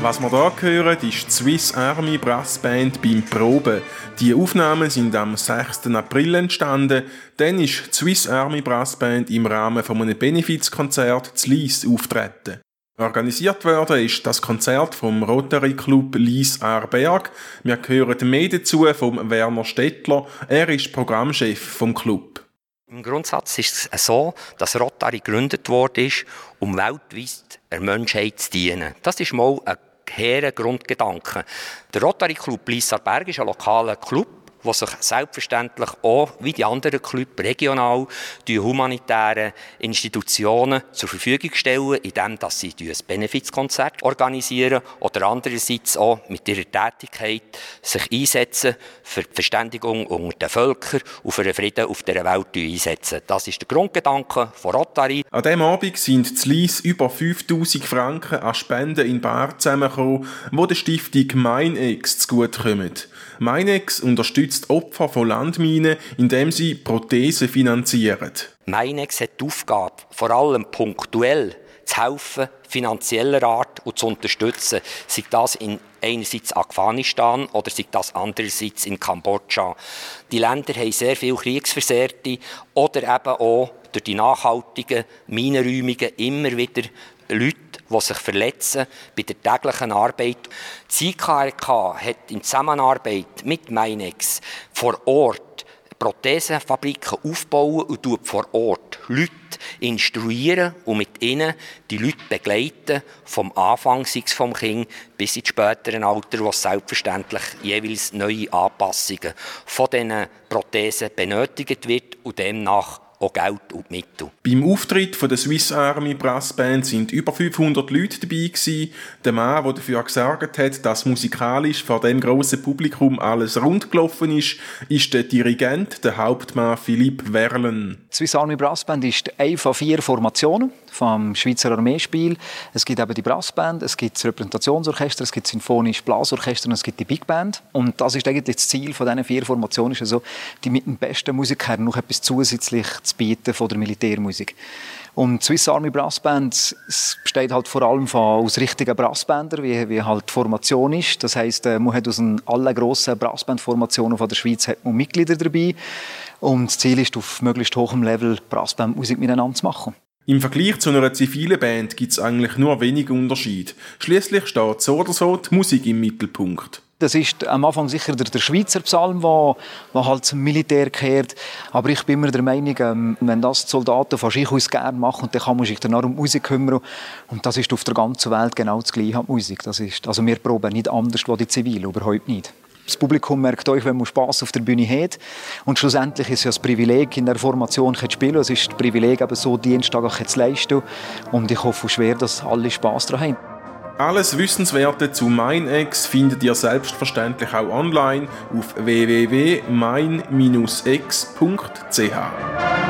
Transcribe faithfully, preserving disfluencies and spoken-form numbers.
Was wir hier hören, ist die Swiss Army Brass Band beim Proben. Die Aufnahmen sind am sechsten April entstanden. Dann ist die Swiss Army Brass Band im Rahmen von einem Benefizkonzert zu Lyss auftreten. Organisiert worden ist das Konzert vom Rotary Club Lyss-Aarberg. Wir hören mehr dazu vom Werner Stettler. Er ist Programmchef vom Club. Im Grundsatz ist es so, dass Rotary gegründet worden ist, um weltweit der Menschheit zu dienen. Das ist mal ein hehrer Grundgedanke. Der Rotary Club Lyss-Aarberg ist ein lokaler Club, der sich selbstverständlich auch, wie die anderen Clubs, regional die humanitären Institutionen zur Verfügung stellen, indem sie ein Benefizkonzert organisieren oder andererseits auch mit ihrer Tätigkeit sich einsetzen für die Verständigung unter den Völkern und für den Frieden auf dieser Welt einsetzen. Das ist der Grundgedanke von Rotary. An diesem Abend sind zu Lyss über fünftausend Franken an Spenden in Bar zusammengekommen, die der Stiftung Meinex zugutekommen. Meinex unterstützt Opfer von Landminen, indem sie Prothesen finanzieren. Meinex hat die Aufgabe, vor allem punktuell zu helfen, finanzieller Art und zu unterstützen. Sei das in einerseits Afghanistan oder sei das andererseits in Kambodscha. Die Länder haben sehr viele Kriegsversehrte oder eben auch durch die nachhaltigen Minenräumungen immer wieder Leute, die sich verletzen bei der täglichen Arbeit. Die I K R K hat in Zusammenarbeit mit Meinex vor Ort Prothesenfabriken aufbauen und tut vor Ort Leute instruieren und mit ihnen die Leute begleiten, vom Anfang, sei es vom Kind, bis ins spätere Alter, wo selbstverständlich jeweils neue Anpassungen von diesen Prothesen benötigt wird und demnach auch Geld und Mittel. Beim Auftritt von der Swiss Army Brass Band sind über fünfhundert Leute dabei gewesen. Der Mann, der dafür gesorgt hat, dass musikalisch vor dem grossen Publikum alles rund gelaufen ist, ist der Dirigent, der Hauptmann Philipp Werlen. Die Swiss Army Brass Band ist eine von vier Formationen vom Schweizer Armeespiel. Es gibt eben die Brassband, es gibt das Repräsentationsorchester, es gibt das Sinfonische Blasorchester und es gibt die Big Band. Und das ist eigentlich das Ziel von diesen vier Formationen, ist also, die mit dem besten Musiker noch etwas zusätzlich zu bieten von der Militärmusik. Und die Swiss Army Brass Band besteht halt vor allem von, aus richtigen Brassbändern, wie, wie halt die Formation ist. Das heisst, man hat aus allen grossen Brassband-Formationen von der Schweiz hat man Mitglieder dabei. Und das Ziel ist, auf möglichst hohem Level Brassbandmusik miteinander zu machen. Im Vergleich zu einer zivilen Band gibt es eigentlich nur wenig Unterschied. Schliesslich steht so oder so die Musik im Mittelpunkt. Das ist am Anfang sicher der, der Schweizer Psalm, der, der halt zum Militär gehört. Aber ich bin immer der Meinung, ähm, wenn das die Soldaten von sich aus gerne machen, dann kann man sich danach um die Musik kümmern. Und das ist auf der ganzen Welt genau das Gleiche, die Musik. Das ist, also wir proben nicht anders als die Zivilen, überhaupt nicht. Das Publikum merkt euch, wenn man Spass auf der Bühne hat. Und schlussendlich ist es ja das Privileg, in der Formation zu spielen. Es ist das Privileg, eben so Dienstag zu leisten. Und ich hoffe schwer, dass alle Spass daran haben. Alles Wissenswerte zu Meinex findet ihr selbstverständlich auch online auf w w w punkt mein Bindestrich ex punkt c h.